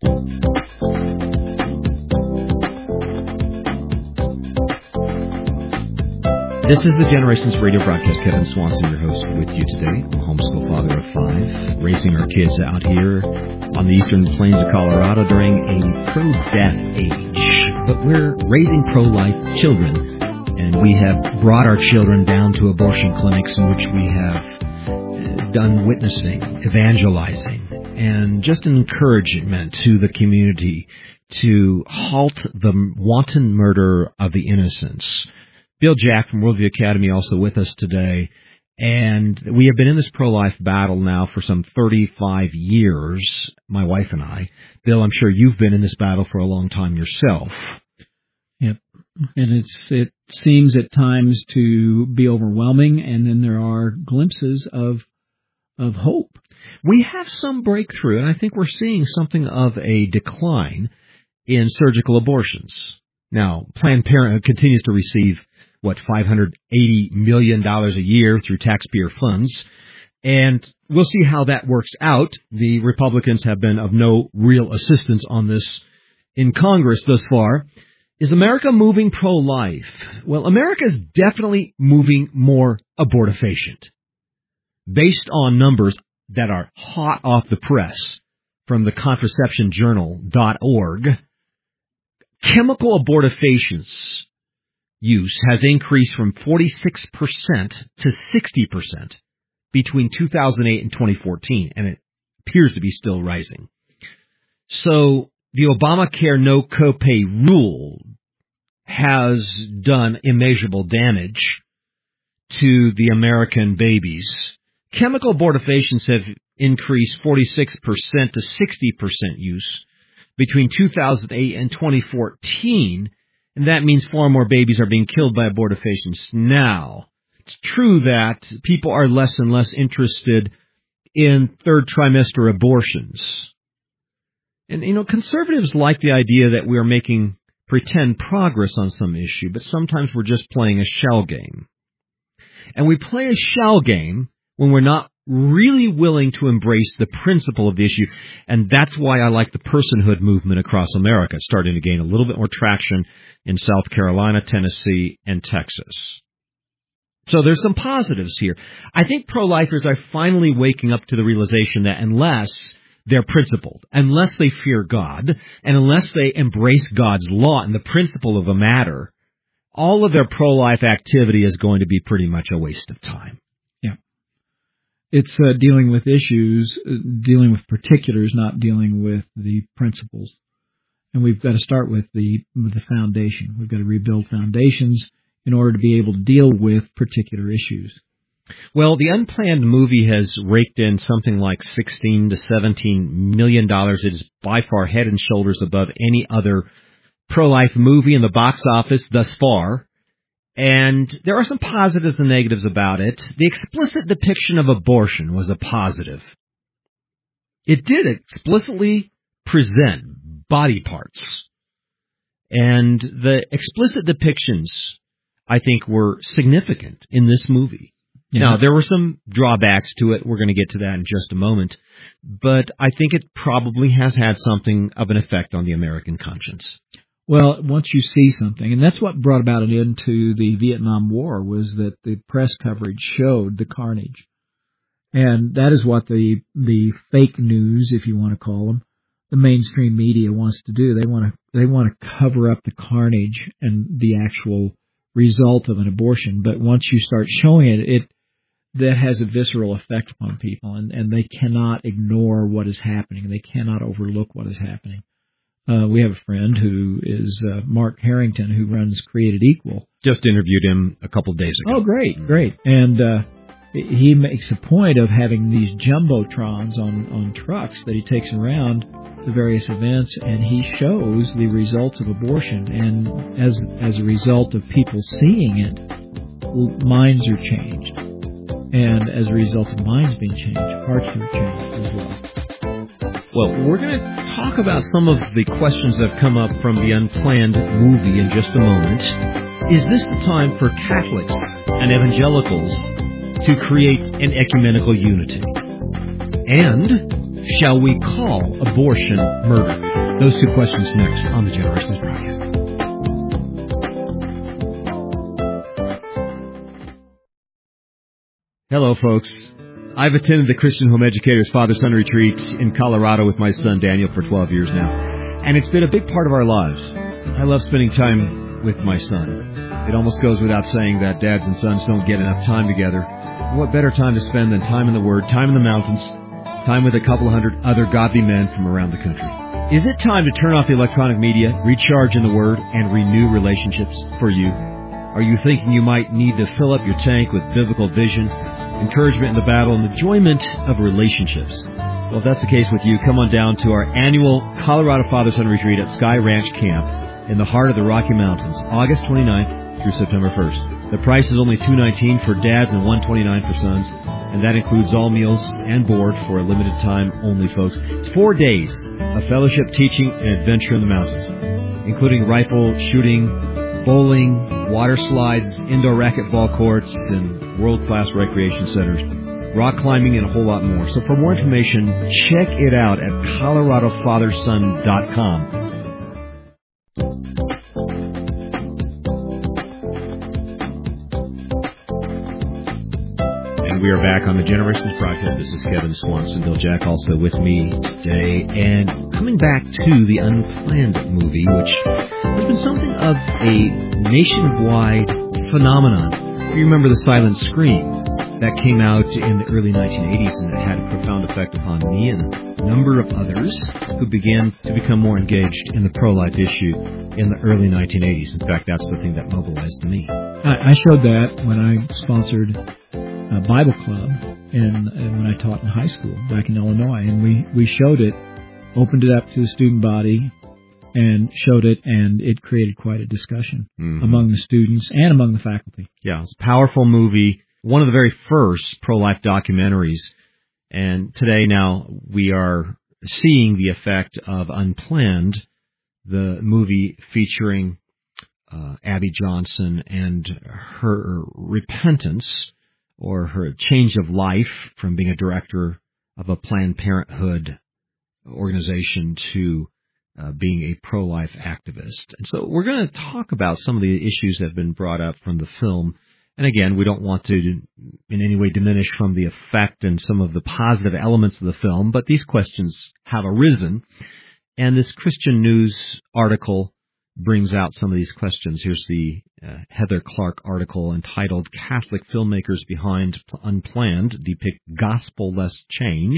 This is the Generations Radio broadcast. Kevin Swanson, your host, with you today. I'm a homeschool father of 5, raising our kids out here on the eastern plains of Colorado during a pro-death age. But we're raising pro-life children, and we have brought our children down to abortion clinics in which we have done witnessing, evangelizing, and just an encouragement to the community to halt the wanton murder of the innocents. Bill Jack from Worldview Academy also with us today, and we have been in this pro-life battle now for some 35 years, my wife and I. Bill, I'm sure you've been in this battle for a long time yourself. Yep, and it seems at times to be overwhelming, and then there are glimpses of hope. We have some breakthrough, and I think we're seeing something of a decline in surgical abortions. Now, Planned Parenthood continues to receive $580 million a year through taxpayer funds. And we'll see how that works out. The Republicans have been of no real assistance on this in Congress thus far. Is America moving pro-life? Well, America is definitely moving more abortifacient. Based on numbers that are hot off the press from the contraceptionjournal.org, chemical abortifacients use has increased from 46% to 60% between 2008 and 2014, and it appears to be still rising. So the Obamacare no copay rule has done immeasurable damage to the American babies. Chemical abortifations have increased 46% to 60% use between 2008 and 2014, and that means far more babies are being killed by abortifacients now. It's true that people are less and less interested in third trimester abortions. And, conservatives like the idea that we are making pretend progress on some issue, but sometimes we're just playing a shell game. And we play a shell game when we're not really willing to embrace the principle of the issue, and that's why I like the personhood movement across America. It's starting to gain a little bit more traction in South Carolina, Tennessee, and Texas. So there's some positives here. I think pro-lifers are finally waking up to the realization that unless they're principled, unless they fear God, and unless they embrace God's law and the principle of the matter, all of their pro-life activity is going to be pretty much a waste of time. It's dealing with issues, dealing with particulars, not dealing with the principles. And we've got to start with the foundation. We've got to rebuild foundations in order to be able to deal with particular issues. Well, the Unplanned movie has raked in something like $16 to $17 million. It is by far head and shoulders above any other pro-life movie in the box office thus far. And there are some positives and negatives about it. The explicit depiction of abortion was a positive. It did explicitly present body parts. And the explicit depictions, I think, were significant in this movie. Yeah. Now, there were some drawbacks to it. We're going to get to that in just a moment. But I think it probably has had something of an effect on the American conscience. Well, once you see something, and that's what brought about it into the Vietnam War, was that the press coverage showed the carnage. And that is what the fake news, if you want to call them, the mainstream media wants to do. They want to cover up the carnage and the actual result of an abortion. But once you start showing it that has a visceral effect upon people, and they cannot ignore what is happening. They cannot overlook what is happening. We have a friend who is Mark Harrington, who runs Created Equal. Just interviewed him a couple of days ago. Oh, great. And he makes a point of having these jumbotrons on trucks that he takes around the various events, and he shows the results of abortion. And as a result of people seeing it, minds are changed. And as a result of minds being changed, hearts are changed as well. Well, we're going to talk about some of the questions that have come up from the Unplanned movie in just a moment. Is this the time for Catholics and evangelicals to create an ecumenical unity? And shall we call abortion murder? Those two questions next on the Generations Podcast. Hello, folks. I've attended the Christian Home Educators Father-Son Retreat in Colorado with my son Daniel for 12 years now, and it's been a big part of our lives. I love spending time with my son. It almost goes without saying that dads and sons don't get enough time together. What better time to spend than time in the Word, time in the mountains, time with a couple hundred other godly men from around the country. Is it time to turn off the electronic media, recharge in the Word, and renew relationships for you? Are you thinking you might need to fill up your tank with biblical vision, encouragement in the battle, and enjoyment of relationships? Well, if that's the case with you, come on down to our annual Colorado Father-Son Retreat at Sky Ranch Camp in the heart of the Rocky Mountains, August 29th through September 1st. The price is only $219 for dads and $129 for sons, and that includes all meals and board for a limited time only, folks. It's 4 days of fellowship, teaching, and adventure in the mountains, including rifle shooting, bowling, water slides, indoor racquetball courts, and world-class recreation centers, rock climbing, and a whole lot more. So for more information, check it out at coloradofatherson.com. We are back on the Generations Broadcast. This is Kevin Swanson, Bill Jack, also with me today. And coming back to the Unplanned movie, which has been something of a nationwide phenomenon. You remember the silent scream that came out in the early 1980s, and it had a profound effect upon me and a number of others who began to become more engaged in the pro-life issue in the early 1980s. In fact, that's the thing that mobilized me. I showed that when I sponsored a Bible club and when I taught in high school back in Illinois, and we showed it, opened it up to the student body and showed it, and it created quite a discussion among the students and among the faculty. Yeah, it's a powerful movie, one of the very first pro-life documentaries, and today now we are seeing the effect of Unplanned, the movie featuring Abby Johnson and her repentance, or her change of life from being a director of a Planned Parenthood organization to being a pro-life activist. And so we're going to talk about some of the issues that have been brought up from the film. And again, we don't want to in any way diminish from the effect and some of the positive elements of the film, but these questions have arisen. And this Christian News article brings out some of these questions. Here's the Heather Clark article entitled "Catholic Filmmakers Behind Unplanned Depict Gospel-Less Change,"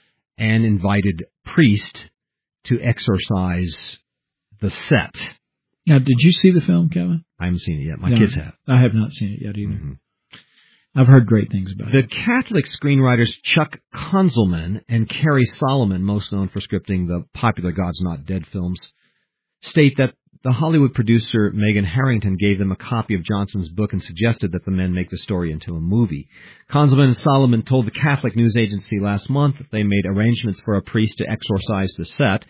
and invited priest to exorcise the set. Now, did you see the film, Kevin? I haven't seen it yet. My kids have. I have not seen it yet either. Mm-hmm. I've heard great things about it. The Catholic screenwriters Chuck Konzelman and Carrie Solomon, most known for scripting the popular God's Not Dead films, state that the Hollywood producer Megan Harrington gave them a copy of Johnson's book and suggested that the men make the story into a movie. Konzelman and Solomon told the Catholic news agency last month that they made arrangements for a priest to exorcise the set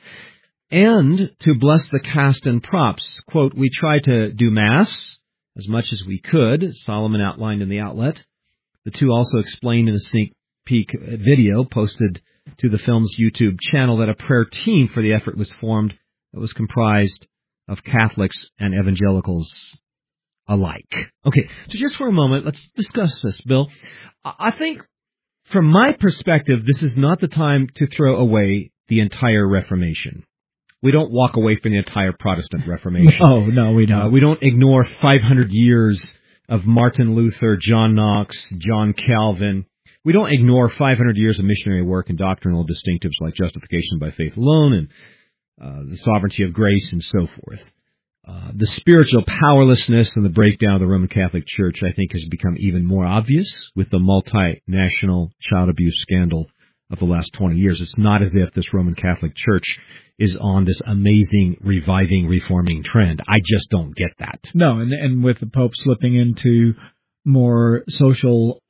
and to bless the cast and props. Quote, "We tried to do Mass as much as we could," Solomon outlined in the outlet. The two also explained in a sneak peek video posted to the film's YouTube channel that a prayer team for the effort was formed that was comprised of Catholics and evangelicals alike. Okay, so just for a moment, let's discuss this, Bill. I think, from my perspective, this is not the time to throw away the entire Reformation. We don't walk away from the entire Protestant Reformation. No, we don't. We don't ignore 500 years of Martin Luther, John Knox, John Calvin. We don't ignore 500 years of missionary work and doctrinal distinctives like justification by faith alone and the sovereignty of grace and so forth. The spiritual powerlessness and the breakdown of the Roman Catholic Church, I think, has become even more obvious with the multinational child abuse scandal of the last 20 years. It's not as if this Roman Catholic Church is on this amazing, reviving, reforming trend. I just don't get that. No, and with the Pope slipping into more social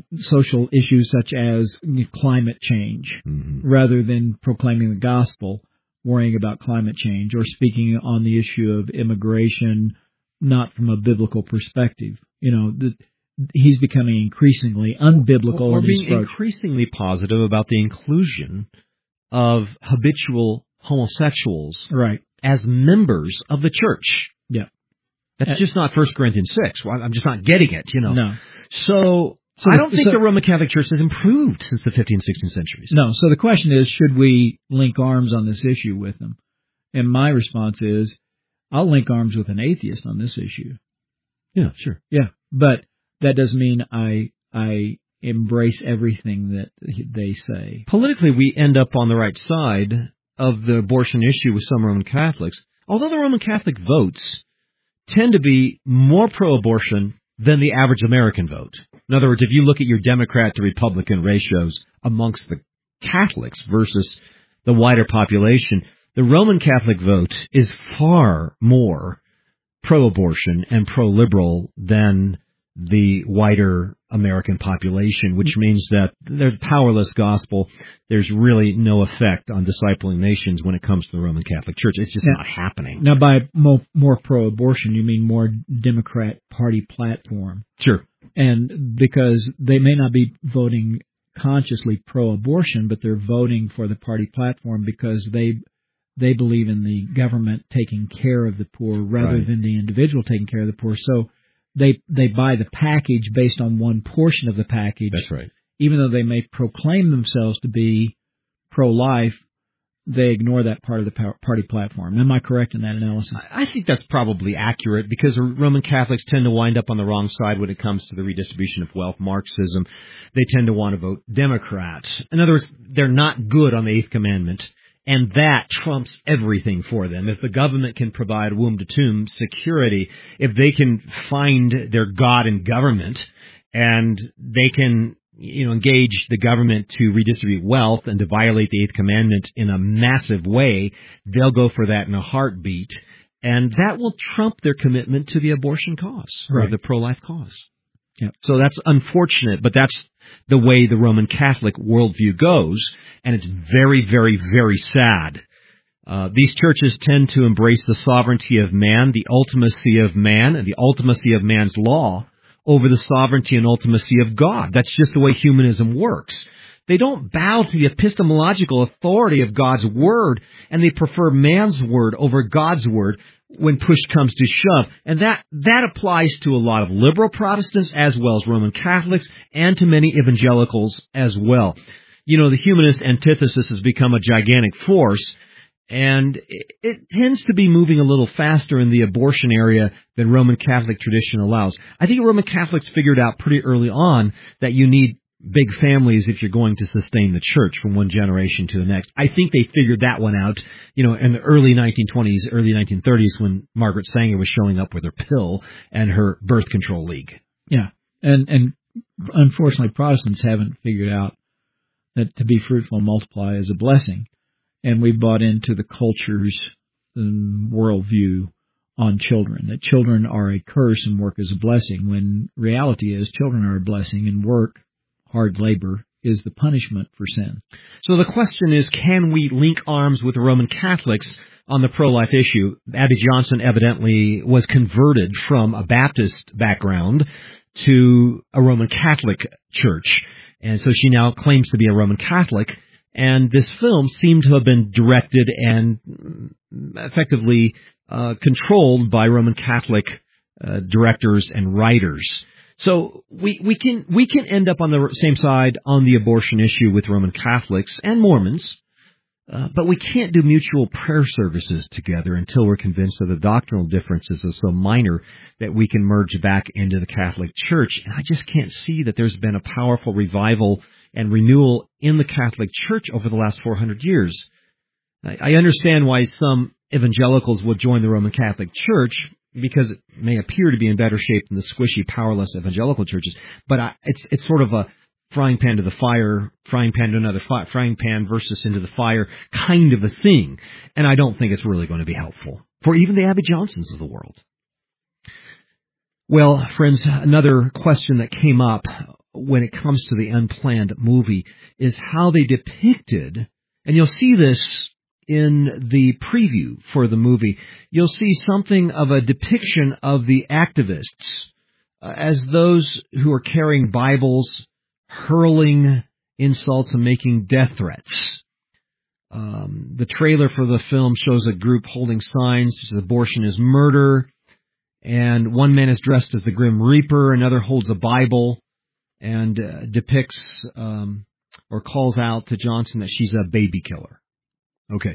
issues such as climate change, rather than proclaiming the gospel, worrying about climate change, or speaking on the issue of immigration, not from a biblical perspective. He's becoming increasingly unbiblical. Or being increasingly positive about the inclusion of habitual homosexuals Right. as members of the church. Yeah. That's just not 1 Corinthians 6. I'm just not getting it, No. So I don't think the Roman Catholic Church has improved since the 15th, 16th centuries. No. So the question is, should we link arms on this issue with them? And my response is, I'll link arms with an atheist on this issue. Yeah, sure. Yeah. But that doesn't mean I embrace everything that they say. Politically, we end up on the right side of the abortion issue with some Roman Catholics, although the Roman Catholic votes tend to be more pro-abortion than the average American vote. In other words, if you look at your Democrat to Republican ratios amongst the Catholics versus the wider population, the Roman Catholic vote is far more pro-abortion and pro-liberal than the wider American population, which means that there's powerless gospel. There's really no effect on discipling nations when it comes to the Roman Catholic Church. It's just not happening. Now, by more pro-abortion, you mean more Democrat Party platform. Sure. And because they may not be voting consciously pro-abortion, but they're voting for the party platform because they believe in the government taking care of the poor rather than the individual taking care of the poor. So they buy the package based on one portion of the package. That's right. Even though they may proclaim themselves to be pro-life, they ignore that part of the party platform. Am I correct in that analysis? I think that's probably accurate because Roman Catholics tend to wind up on the wrong side when it comes to the redistribution of wealth, Marxism. They tend to want to vote Democrat. In other words, they're not good on the Eighth Commandment. And that trumps everything for them. If the government can provide womb-to-tomb security, if they can find their God in government, and they can, engage the government to redistribute wealth and to violate the Eighth Commandment in a massive way, they'll go for that in a heartbeat. And that will trump their commitment to the abortion cause, or the pro-life cause. Yep. So that's unfortunate, but that's the way the Roman Catholic worldview goes, and it's very, very, very sad. These churches tend to embrace the sovereignty of man, the ultimacy of man, and the ultimacy of man's law over the sovereignty and ultimacy of God. That's just the way humanism works. They don't bow to the epistemological authority of God's word, and they prefer man's word over God's word when push comes to shove. And that applies to a lot of liberal Protestants as well as Roman Catholics and to many evangelicals as well. The humanist antithesis has become a gigantic force, and it tends to be moving a little faster in the abortion area than Roman Catholic tradition allows. I think Roman Catholics figured out pretty early on that you need big families if you're going to sustain the church from one generation to the next. I think they figured that one out, in the early 1920s, early 1930s when Margaret Sanger was showing up with her pill and her birth control league. Yeah. And unfortunately, Protestants haven't figured out that to be fruitful and multiply is a blessing. And we bought into the culture's worldview on children, that children are a curse and work is a blessing, when reality is children are a blessing and work, hard labor, is the punishment for sin. So the question is, can we link arms with the Roman Catholics on the pro-life issue? Abby Johnson evidently was converted from a Baptist background to a Roman Catholic church, and so she now claims to be a Roman Catholic, and this film seemed to have been directed and effectively controlled by Roman Catholic directors and writers. So we can end up on the same side on the abortion issue with Roman Catholics and Mormons, but we can't do mutual prayer services together until we're convinced that the doctrinal differences are so minor that we can merge back into the Catholic Church. And I just can't see that there's been a powerful revival and renewal in the Catholic Church over the last 400 years. I understand why some evangelicals would join the Roman Catholic Church, because it may appear to be in better shape than the squishy, powerless evangelical churches. But it's sort of a frying pan to the fire, frying pan to another frying pan versus into the fire kind of a thing. And I don't think it's really going to be helpful for even the Abby Johnsons of the world. Well, friends, another question that came up when it comes to the Unplanned movie is how they depicted, and you'll see this in the preview for the movie, you'll see something of a depiction of the activists as those who are carrying Bibles, hurling insults and making death threats. The trailer for the film shows a group holding signs that says abortion is murder, and one man is dressed as the Grim Reaper, another holds a Bible, and depicts or calls out to Johnson that she's a baby killer. Okay,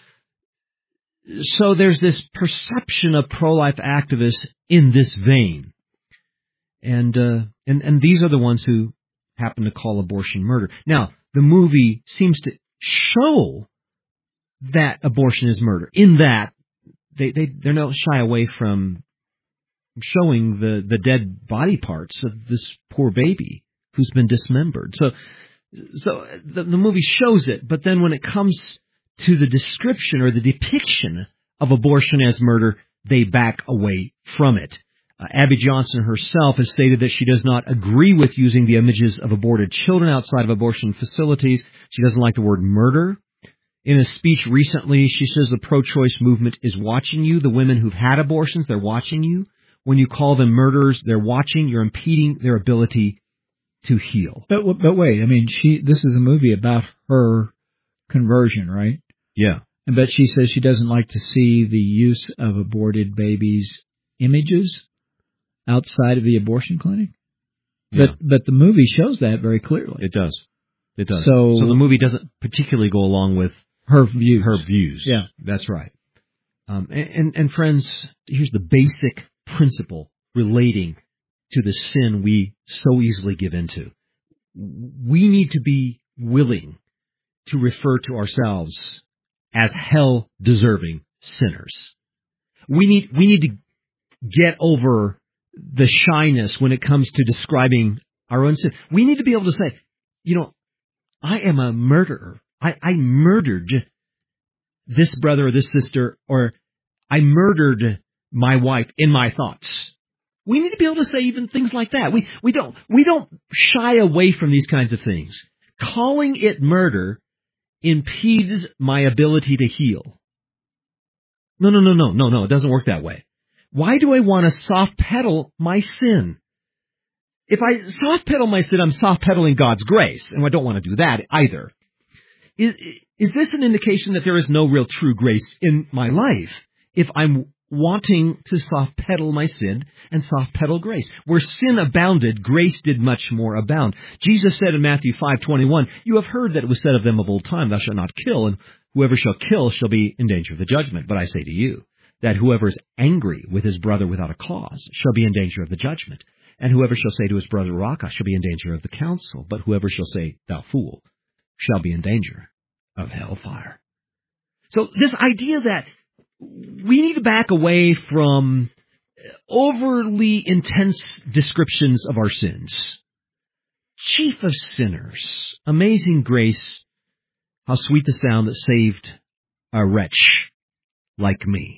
so there's this perception of pro-life activists in this vein, and these are the ones who happen to call abortion murder. Now, the movie seems to show that abortion is murder, in that they're not shy away from showing the dead body parts of this poor baby who's been dismembered. So the movie shows it, but then when it comes to the description or the depiction of abortion as murder, they back away from it. Abby Johnson herself has stated that she does not agree with using the images of aborted children outside of abortion facilities. She doesn't like the word murder. In a speech recently, she says the pro-choice movement is watching you. The women who've had abortions, they're watching you. When you call them murderers, they're watching. You're impeding their ability to heal. But wait, I mean, this is a movie about her conversion, right? Yeah. But she says she doesn't like to see the use of aborted babies' images outside of the abortion clinic. Yeah. But the movie shows that very clearly. It does. It does. So the movie doesn't particularly go along with her views. Her views. Yeah. That's right. And friends, here's the basic principle relating to the sin we so easily give into. We need to be willing to refer to ourselves as hell-deserving sinners. We need to get over the shyness when it comes to describing our own sin. We need to be able to say, I am a murderer. I murdered this brother or this sister, or I murdered my wife in my thoughts. We need to be able to say even things like that. We don't shy away from these kinds of things. Calling it murder impedes my ability to heal. No, it doesn't work that way. Why do I want to soft pedal my sin? If I soft pedal my sin, I'm soft pedaling God's grace, and I don't want to do that either. Is this an indication that there is no real true grace in my life if I'm wanting to soft pedal my sin and soft pedal grace? Where sin abounded, grace did much more abound. Jesus said in Matthew 5:21, "You have heard that it was said of them of old time, thou shalt not kill, and whoever shall kill shall be in danger of the judgment. But I say to you, that whoever is angry with his brother without a cause shall be in danger of the judgment. And whoever shall say to his brother, Raca, shall be in danger of the council. But whoever shall say, thou fool, shall be in danger of hellfire." So this idea that we need to back away from overly intense descriptions of our sins. Chief of sinners, amazing grace, how sweet the sound that saved a wretch like me.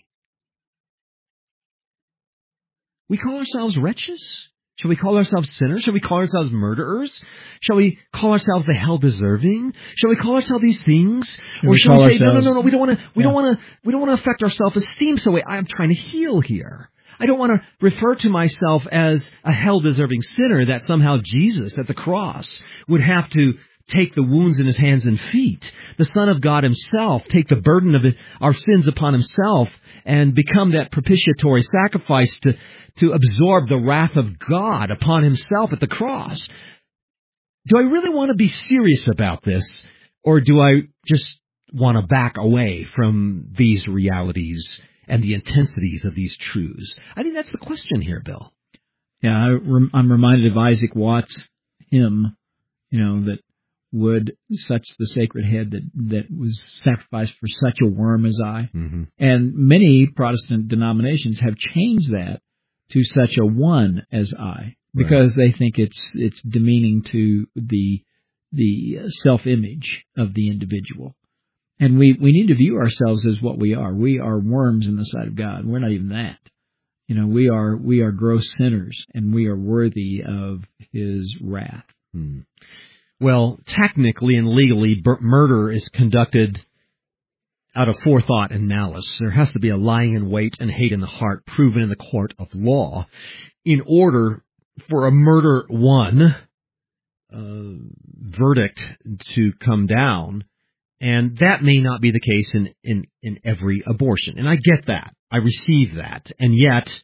We call ourselves wretches? Shall we call ourselves sinners? Shall we call ourselves murderers? Shall we call ourselves the hell-deserving? Shall we call ourselves these things? Or shall we say, no, we don't want to affect our self-esteem. So I'm trying to heal here. I don't want to refer to myself as a hell-deserving sinner, that somehow Jesus at the cross would have to take the wounds in his hands and feet. The Son of God himself take the burden of our sins upon himself and become that propitiatory sacrifice to absorb the wrath of God upon himself at the cross. Do I really want to be serious about this, or do I just want to back away from these realities and the intensities of these truths? I think that's the question here, Bill. Yeah, I'm reminded of Isaac Watts' hymn, that would such the sacred head that was sacrificed for such a worm as I. Mm-hmm. And many Protestant denominations have changed that to such a one as I, because they think it's demeaning to the self-image of the individual. And we need to view ourselves as what we are. We are worms in the sight of God. We're not even that. We are gross sinners, and we are worthy of his wrath. Hmm. Well, technically and legally, murder is conducted out of forethought and malice. There has to be a lying in wait and hate in the heart proven in the court of law in order for a murder one verdict to come down. And that may not be the case in every abortion. And I get that. I receive that. And yet,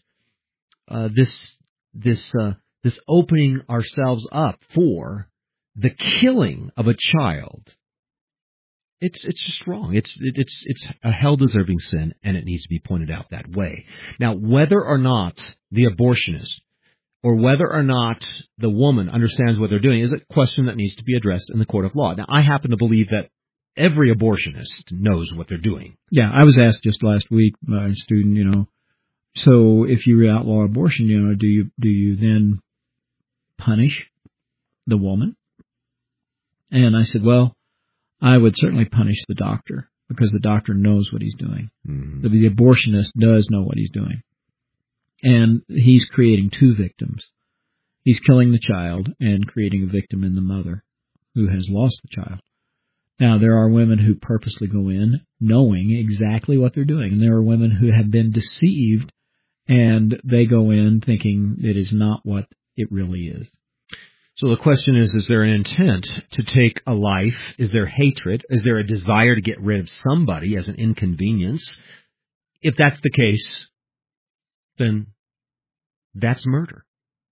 this opening ourselves up for the killing of a child, it's just wrong. It's a hell-deserving sin, and it needs to be pointed out that way. Now, whether or not the abortionist or whether or not the woman understands what they're doing is a question that needs to be addressed in the court of law. Now, I happen to believe that every abortionist knows what they're doing. Yeah, I was asked just last week by a student, so if you outlaw abortion, do you then punish the woman? And I said, well, I would certainly punish the doctor because the doctor knows what he's doing. Mm-hmm. The abortionist does know what he's doing. And he's creating two victims. He's killing the child and creating a victim in the mother who has lost the child. Now, there are women who purposely go in knowing exactly what they're doing. And there are women who have been deceived and they go in thinking it is not what it really is. So the question is there an intent to take a life? Is there hatred? Is there a desire to get rid of somebody as an inconvenience? If that's the case, then that's murder.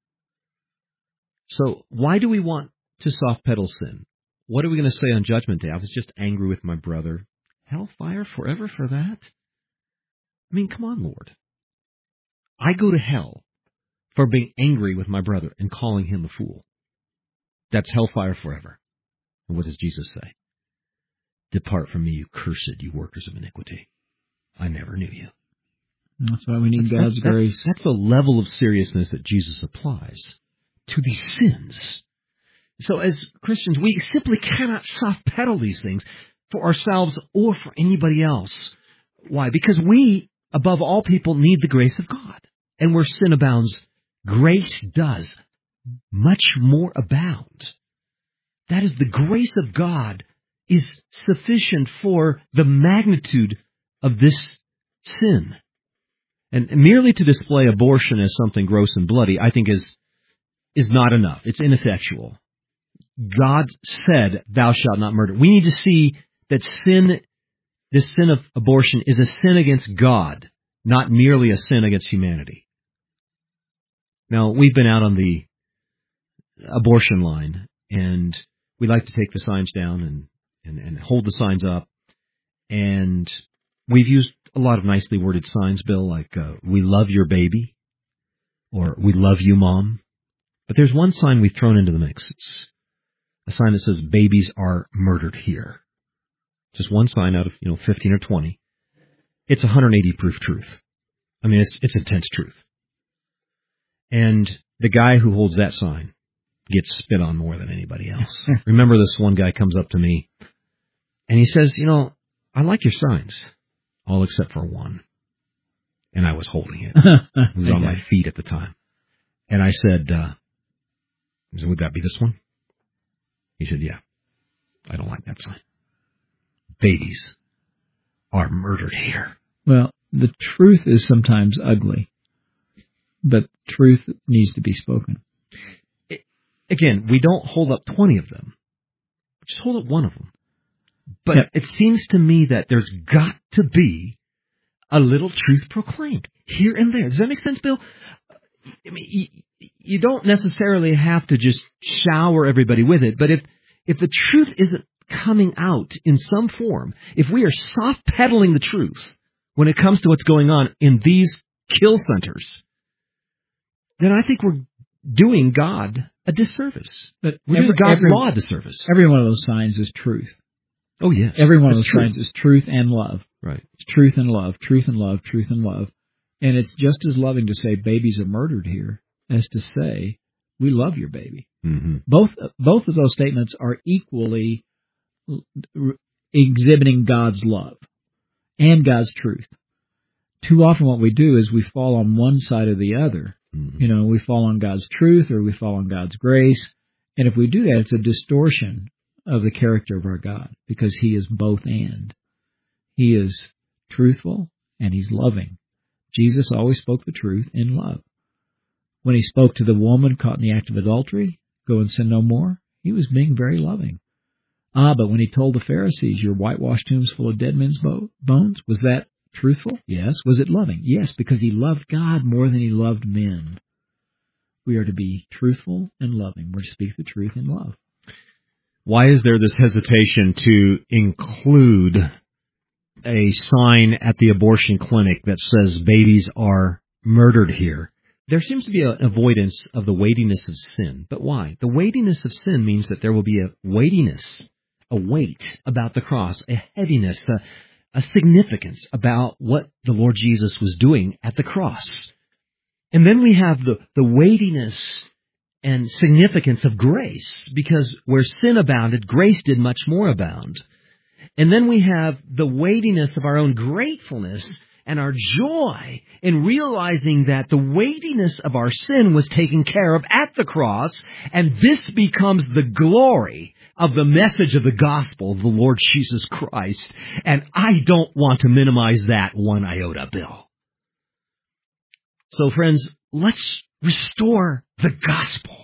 So why do we want to soft pedal sin? What are we going to say on Judgment Day? I was just angry with my brother. Hellfire forever for that? I mean, come on, Lord. I go to hell for being angry with my brother and calling him a fool. That's hellfire forever. And what does Jesus say? Depart from me, you cursed, you workers of iniquity. I never knew you. That's why we need God's grace. That's a level of seriousness that Jesus applies to these sins. So as Christians, we simply cannot soft pedal these things for ourselves or for anybody else. Why? Because we, above all people, need the grace of God. And where sin abounds, grace does much more abound. That is, the grace of God is sufficient for the magnitude of this sin. And merely to display abortion as something gross and bloody, I think is not enough. It's ineffectual. God said, thou shalt not murder. We need to see that this sin of abortion is a sin against God, not merely a sin against humanity. Now, we've been out on the abortion line, and we like to take the signs down and hold the signs up. And we've used a lot of nicely worded signs, Bill, like, we love your baby, or we love you, Mom. But there's one sign we've thrown into the mix. It's a sign that says, babies are murdered here. Just one sign out of, 15 or 20. It's 180 proof truth. I mean, it's intense truth. And the guy who holds that sign gets spit on more than anybody else. Remember, this one guy comes up to me, and he says, I like your signs, all except for one. And I was holding it. It was on my feet at the time. And I said, would that be this one? He said, yeah, I don't like that sign. Babies are murdered here. Well, the truth is sometimes ugly, but truth needs to be spoken. Again, we don't hold up 20 of them. Just hold up one of them. But It seems to me that there's got to be a little truth proclaimed here and there. Does that make sense, Bill? I mean, you don't necessarily have to just shower everybody with it, but if the truth isn't coming out in some form, if we are soft pedaling the truth when it comes to what's going on in these kill centers, then I think we're doing God a disservice. But we're doing God's law a disservice. Every one of those signs is truth. Oh, yes. Every one of those signs is truth and love. Right. It's truth and love, truth and love, truth and love. And it's just as loving to say babies are murdered here as to say we love your baby. Mm-hmm. Both of those statements are equally exhibiting God's love and God's truth. Too often what we do is we fall on one side or the other. Mm-hmm. We fall on God's truth or we fall on God's grace. And if we do that, it's a distortion of the character of our God, because he is both and. He is truthful and he's loving. Jesus always spoke the truth in love. When he spoke to the woman caught in the act of adultery, go and sin no more, he was being very loving. But when he told the Pharisees, your whitewashed tombs full of dead men's bones, was that truthful? Yes. Was it loving? Yes, because he loved God more than he loved men. We are to be truthful and loving. We're to speak the truth in love. Why is there this hesitation to include a sign at the abortion clinic that says babies are murdered here? There seems to be an avoidance of the weightiness of sin. But why? The weightiness of sin means that there will be a weightiness, a weight about the cross, a heaviness, a significance about what the Lord Jesus was doing at the cross. And then we have the weightiness and significance of grace, because where sin abounded, grace did much more abound. And then we have the weightiness of our own gratefulness and our joy in realizing that the weightiness of our sin was taken care of at the cross, and this becomes the glory of the message of the gospel of the Lord Jesus Christ. And I don't want to minimize that one iota, Bill. So friends, let's restore the gospel.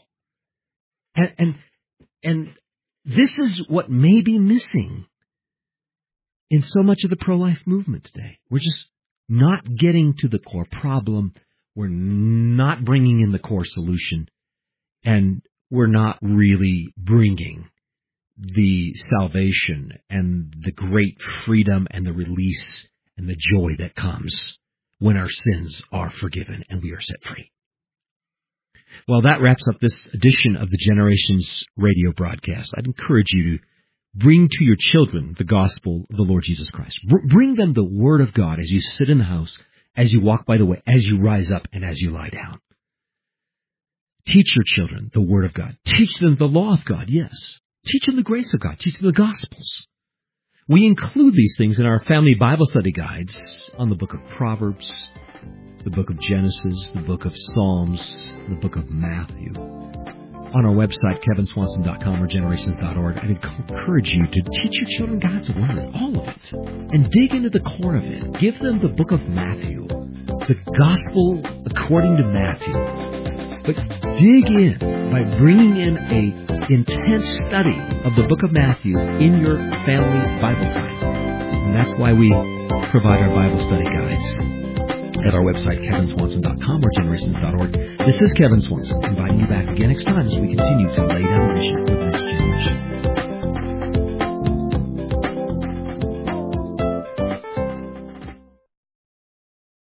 And this is what may be missing in so much of the pro-life movement today. We're just not getting to the core problem. We're not bringing in the core solution. And we're not really bringing the salvation and the great freedom and the release and the joy that comes when our sins are forgiven and we are set free. Well, that wraps up this edition of the Generations Radio broadcast. I'd encourage you to bring to your children the gospel of the Lord Jesus Christ. Bring them the Word of God as you sit in the house, as you walk by the way, as you rise up, and as you lie down. Teach your children the Word of God. Teach them the law of God, yes. Teach them the grace of God. Teach them the Gospels. We include these things in our family Bible study guides on the book of Proverbs, the book of Genesis, the book of Psalms, the book of Matthew. On our website, kevinswanson.com or generations.org, I'd encourage you to teach your children God's Word, all of it, and dig into the core of it. Give them the book of Matthew, the Gospel according to Matthew. But dig in by bringing in an intense study of the book of Matthew in your family Bible time. And that's why we provide our Bible study guides at our website, kevinswanson.com or generations.org. This is Kevin Swanson, inviting you back again next time as we continue to lay down the mission for the next generation.